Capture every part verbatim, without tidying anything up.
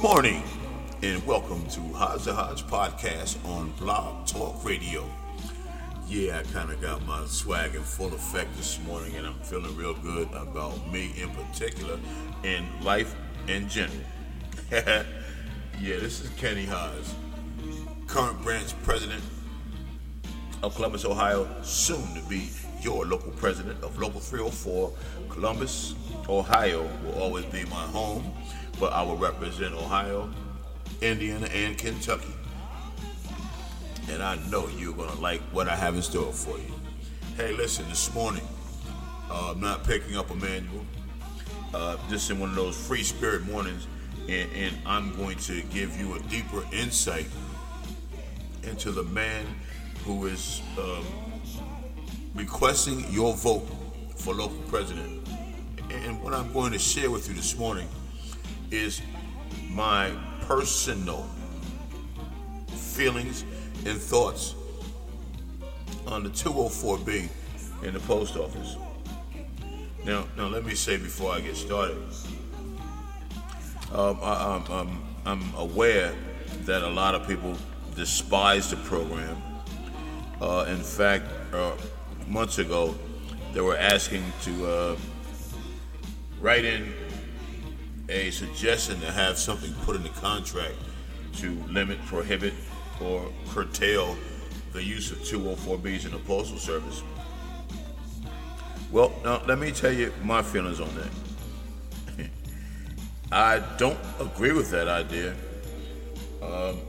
morning, and welcome to Hodge the Hodge podcast on Blog Talk Radio. Yeah, I kind of got my swag in full effect this morning, and I'm feeling real good about me in particular and life in general. Yeah, this is Kenny Hodge, current branch president of Columbus, Ohio, soon to be your local president of Local three oh four. Columbus, Ohio will always be my home, but I will represent Ohio, Indiana, and Kentucky. And I know you're going to like what I have in store for you. Hey, listen, this morning, uh, I'm not picking up a manual, uh, just in one of those free spirit mornings, and, and I'm going to give you a deeper insight into the man who is um, requesting your vote for local president. And what I'm going to share with you this morning is my personal feelings and thoughts on the two oh four B in the post office. Now, now let me say before I get started, um, I, I'm, I'm, I'm aware that a lot of people despise the program. Uh, in fact, uh, months ago, they were asking to uh, write in a suggestion to have something put in the contract to limit, prohibit, or curtail the use of two oh four Bs in the Postal Service. Well, now let me tell you my feelings on that. I don't agree with that idea. Um,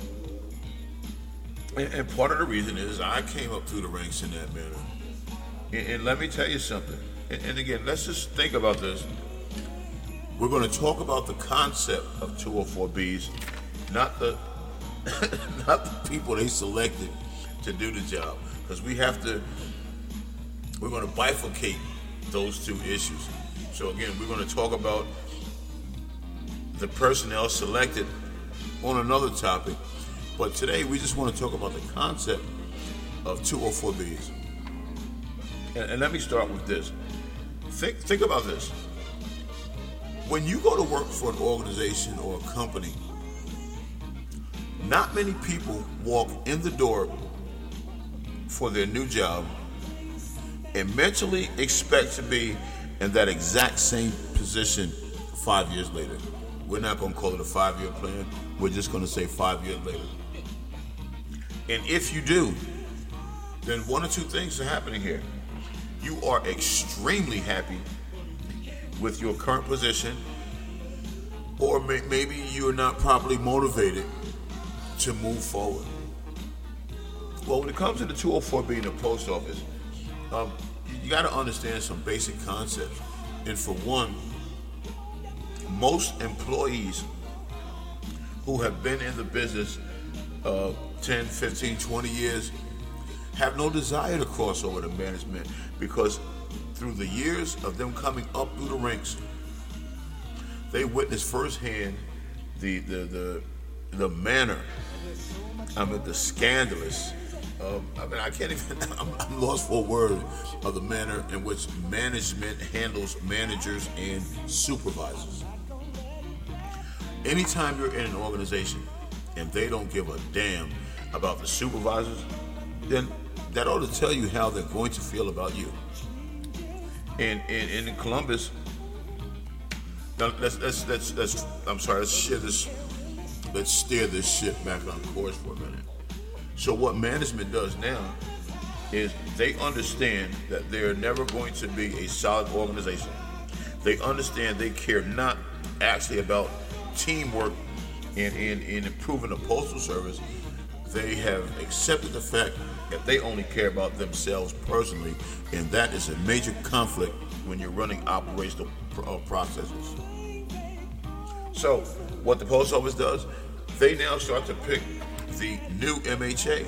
and, and part of the reason is I came up through the ranks in that manner. And, and let me tell you something. And, and again, let's just think about this. We're going to talk about the concept of two oh four Bs, not the not the people they selected to do the job, because we have to. We're going to bifurcate those two issues. So again, we're going to talk about the personnel selected on another topic, but today we just want to talk about the concept of two oh four Bs. And, and let me start with this. Think think about this. When you go to work for an organization or a company, not many people walk in the door for their new job and mentally expect to be in that exact same position five years later. We're not going to call it a five-year plan. We're just going to say five years later. And if you do, then one or two things are happening here. You are extremely happy with your current position, or may, maybe you're not properly motivated to move forward. Well, when it comes to the two oh four B in the post office, um, you, you got to understand some basic concepts. And for one, most employees who have been in the business uh, ten, fifteen, twenty years have no desire to cross over to management, because through the years of them coming up through the ranks, they witnessed firsthand the the the, the manner, I mean the scandalous, um, I mean I can't even, I'm, I'm lost for a word, of the manner in which management handles managers and supervisors. Anytime you're in an organization and they don't give a damn about the supervisors, then that ought to tell you how they're going to feel about you. And in, in Columbus, now let's, let's let's let's I'm sorry, let's share this, let's steer this ship back on course for a minute. So what management does now is they understand that they're never going to be a solid organization. They understand they care not actually about teamwork and, and, and improving the Postal Service. They have accepted the fact that they only care about themselves personally, and that is a major conflict when you're running operational uh, processes. So, what the post office does, they now start to pick the new M H A.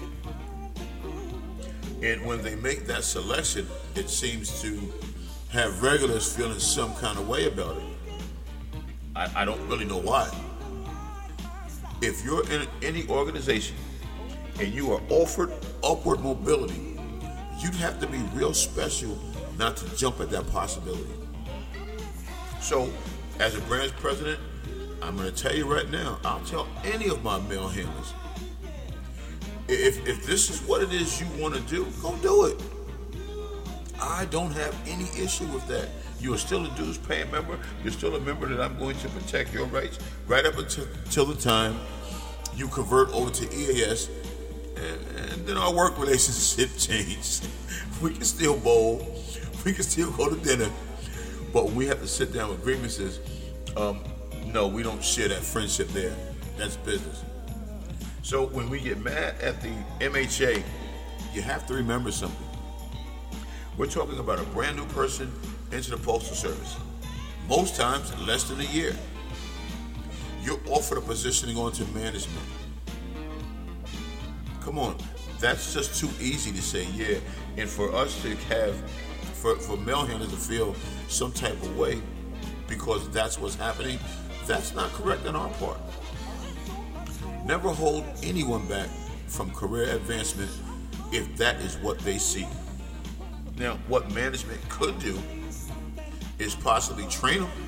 And when they make that selection, it seems to have regulars feeling some kind of way about it. I, I don't really know why. If you're in any organization and you are offered upward mobility, you'd have to be real special not to jump at that possibility. So, as a branch president, I'm going to tell you right now, I'll tell any of my mail handlers, if, if this is what it is you want to do, go do it. I don't have any issue with that. You are still a dues paying member. You're still a member that I'm going to protect your rights right up until, until the time you convert over to E A S, and, and then our work relationship changes. We can still bowl, we can still go to dinner, but when we have to sit down with grievances, um, no, we don't share that friendship there. That's business. So when we get mad at the M H A, you have to remember something. We're talking about a brand new person into the Postal Service. Most times, less than a year. You're offered a positioning onto management. Come on, that's just too easy to say, yeah. And for us to have, for, for mail handlers to feel some type of way because that's what's happening, that's not correct on our part. Never hold anyone back from career advancement if that is what they seek. Now, what management could do is possibly train them,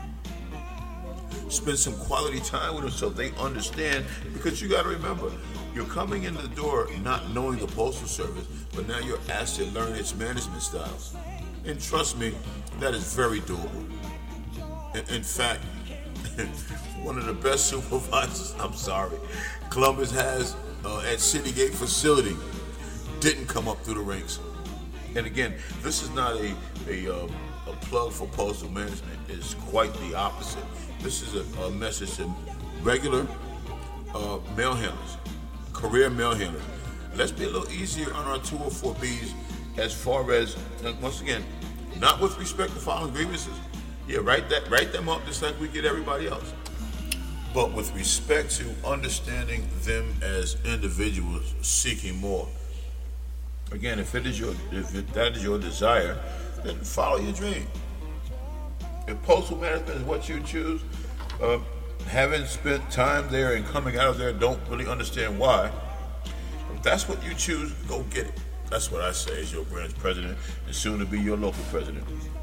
spend some quality time with them so they understand, because you got to remember, you're coming in the door not knowing the Postal Service, but now you're asked to learn its management styles. And trust me, that is very doable. In, in fact, one of the best supervisors, I'm sorry, Columbus has uh, at City Gate facility didn't come up through the ranks. And again, this is not a a, uh, a plug for postal management. It's quite the opposite. This is a, a message to regular uh, mail handlers, career mail handlers. Let's be a little easier on our two oh four B's as far as, once again, not with respect to filing grievances. Yeah, write that, write them up just like we get everybody else. But with respect to understanding them as individuals seeking more. Again, if it is your, if it, that is your desire, then follow your dream. If postal management is what you choose, uh, having spent time there and coming out of there, don't really understand why. If that's what you choose, go get it. That's what I say as your branch president and soon to be your local president.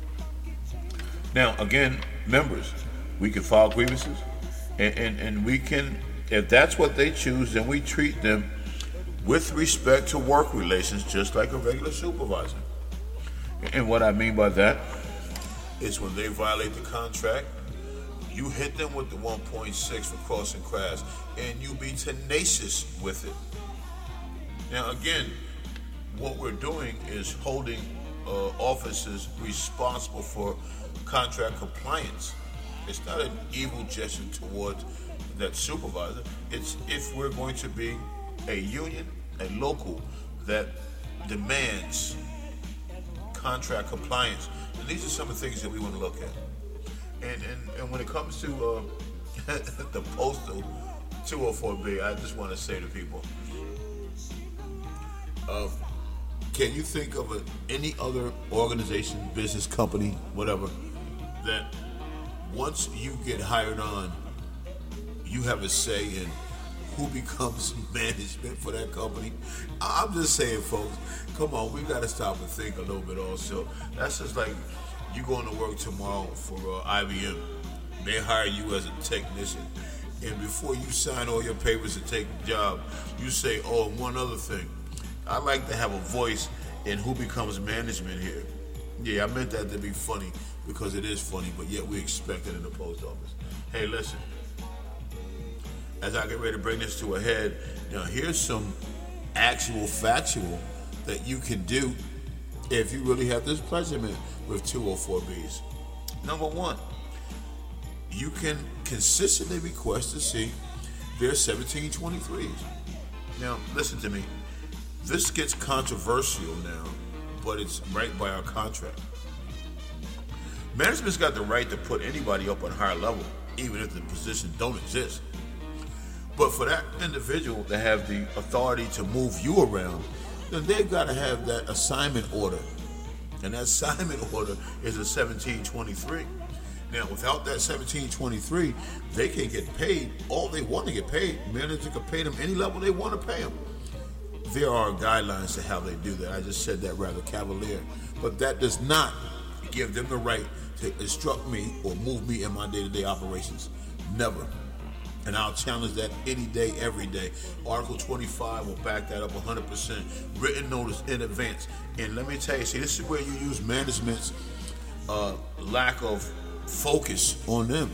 Now, again, members, we can file grievances, and, and, and we can, if that's what they choose, then we treat them with respect to work relations, just like a regular supervisor. And what I mean by that is when they violate the contract, you hit them with the one point six for crossing crafts, and you be tenacious with it. Now, again, what we're doing is holding uh, officers responsible for contract compliance. It's not an evil gesture towards that supervisor. It's if we're going to be a union, a local that demands contract compliance. And these are some of the things that we want to look at. And and, and when it comes to uh, the postal two oh four B, I just want to say to people, uh, can you think of a, any other organization, business, company, whatever, that once you get hired on, you have a say in who becomes management for that company? I'm just saying, folks, come on, we got to stop and think a little bit also. That's just like you going to work tomorrow for uh, I B M. They hire you as a technician. And before you sign all your papers to take the job, you say, oh, and one other thing. I like to have a voice in who becomes management here. Yeah, I meant that to be funny because it is funny, but yet we expect it in the post office. Hey, listen. As I get ready to bring this to a head, now here's some actual factual that you can do if you really have this pleasurement with two oh four B's. Number one, you can consistently request to see their seventeen twenty-threes. Now, listen to me. This gets controversial now, but it's right by our contract. Management's got the right to put anybody up on a higher level, even if the position don't exist. But for that individual to have the authority to move you around, then they've got to have that assignment order. And that assignment order is a seventeen twenty-three. Now, without that seventeen twenty-three, they can get paid all they want to get paid. Manager can pay them any level they want to pay them. There are guidelines to how they do that. I just said that rather cavalier. But that does not give them the right to instruct me or move me in my day-to-day operations. Never. And I'll challenge that any day, every day. Article twenty-five will back that up one hundred percent. Written notice in advance. And let me tell you, see, this is where you use management's uh, lack of focus on them.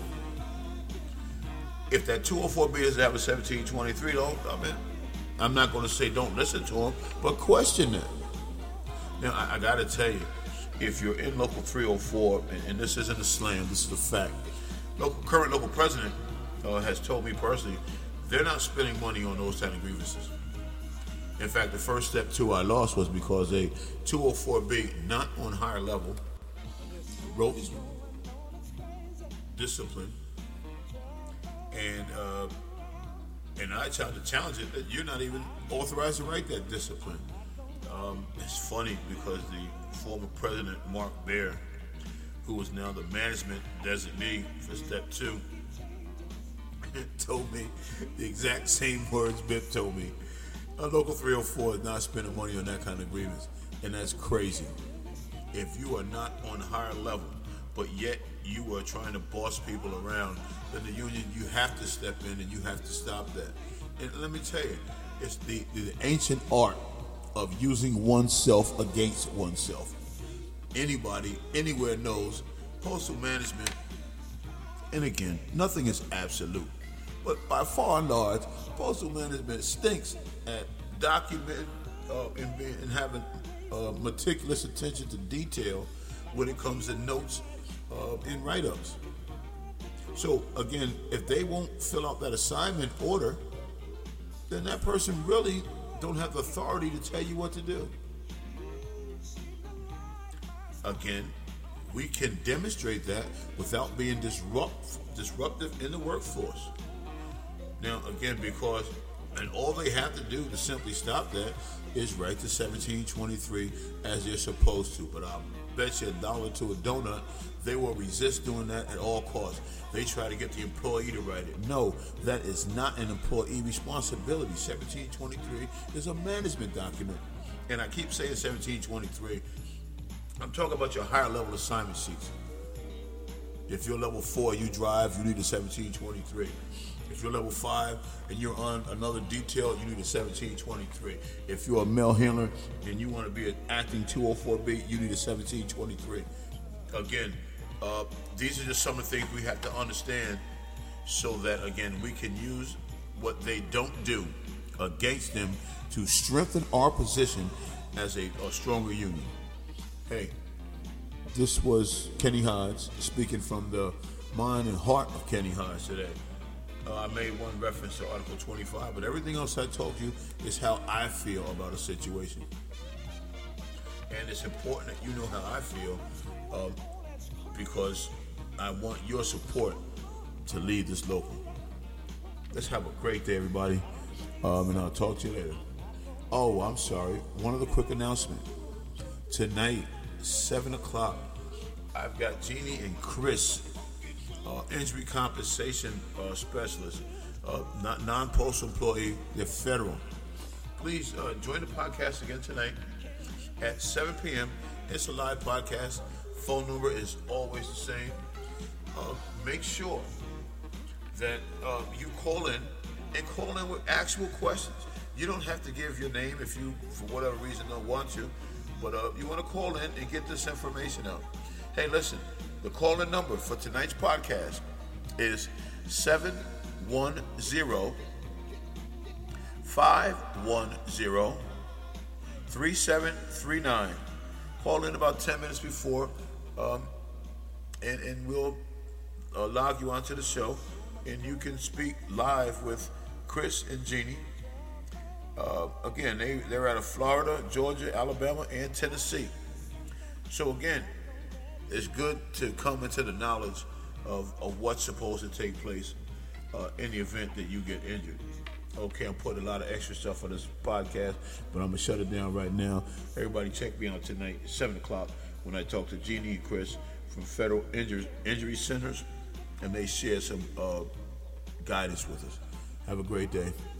If that two oh four B is having seventeen twenty-three, don't, I mean, I'm not going to say don't listen to them, but question them. Now, I, I got to tell you, if you're in Local three oh four, and, and this isn't a slam, this is a fact, local, current local president uh, has told me personally, they're not spending money on those kind of grievances. In fact, the first step to I lost was because a two oh four B, not on higher level, wrote discipline, and uh, and I tried to challenge it that you're not even authorized to write that discipline. Um, it's funny because the former president, Mark Baer, who is now the management designee for step two, told me the exact same words Biff told me. A Local three oh four is not spending money on that kind of grievance, and that's crazy. If you are not on higher level, but yet you are trying to boss people around, then the union, you have to step in and you have to stop that. And let me tell you, it's the, the ancient art of using oneself against oneself. Anybody, anywhere knows postal management, and again, nothing is absolute, but by far and large, postal management stinks at documenting uh, and, being, and having uh, meticulous attention to detail when it comes to notes uh, and write-ups. So again, if they won't fill out that assignment order, then that person really don't have the authority to tell you what to do. Again, we can demonstrate that without being disrupt, disruptive in the workforce. Now, again, because, and all they have to do to simply stop that is write the seventeen twenty-three as they're supposed to. But I'll bet you a dollar to a donut, they will resist doing that at all costs. They try to get the employee to write it. No, that is not an employee responsibility. seventeen twenty-three is a management document. And I keep saying seventeen twenty-three. I'm talking about your higher level assignment sheets. If you're level four, you drive, you need a seventeen twenty-three. If you're level five and you're on another detail, you need a seventeen twenty-three. If you're a mail handler and you want to be an acting two oh four B, you need a seventeen twenty-three. Again, uh, these are just some of the things we have to understand so that, again, we can use what they don't do against them to strengthen our position as a, a stronger union. Hey, this was Kenny Hodge speaking from the mind and heart of Kenny Hodge today. Uh, I made one reference to Article twenty-five, but everything else I told you is how I feel about a situation. And it's important that you know how I feel uh, because I want your support to lead this local. Let's have a great day, everybody, um, and I'll talk to you later. Oh, I'm sorry. One other quick announcement. Tonight, seven o'clock, I've got Jeannie and Chris, uh, injury compensation uh, specialist, uh, not non-postal employee, they're federal. Please uh, join the podcast again tonight at seven p.m. It's a live podcast. Phone number is always the same. Uh, make sure that uh, you call in and call in with actual questions. You don't have to give your name if you, for whatever reason, don't want to. But uh, you want to call in and get this information out. Hey, listen, the call-in number for tonight's podcast is seven one zero, five one zero, three seven three nine. Call in about ten minutes before, um, and, and we'll uh, log you onto the show, and you can speak live with Chris and Jeannie. Uh, again, they, they're out of Florida, Georgia, Alabama, and Tennessee. So again, it's good to come into the knowledge of, of what's supposed to take place uh, in the event that you get injured. Okay, I'm putting a lot of extra stuff on this podcast, but I'm going to shut it down right now. Everybody check me out tonight at seven o'clock when I talk to Jeannie and Chris from Federal Injury, Injury Centers, and they share some uh, guidance with us. Have a great day.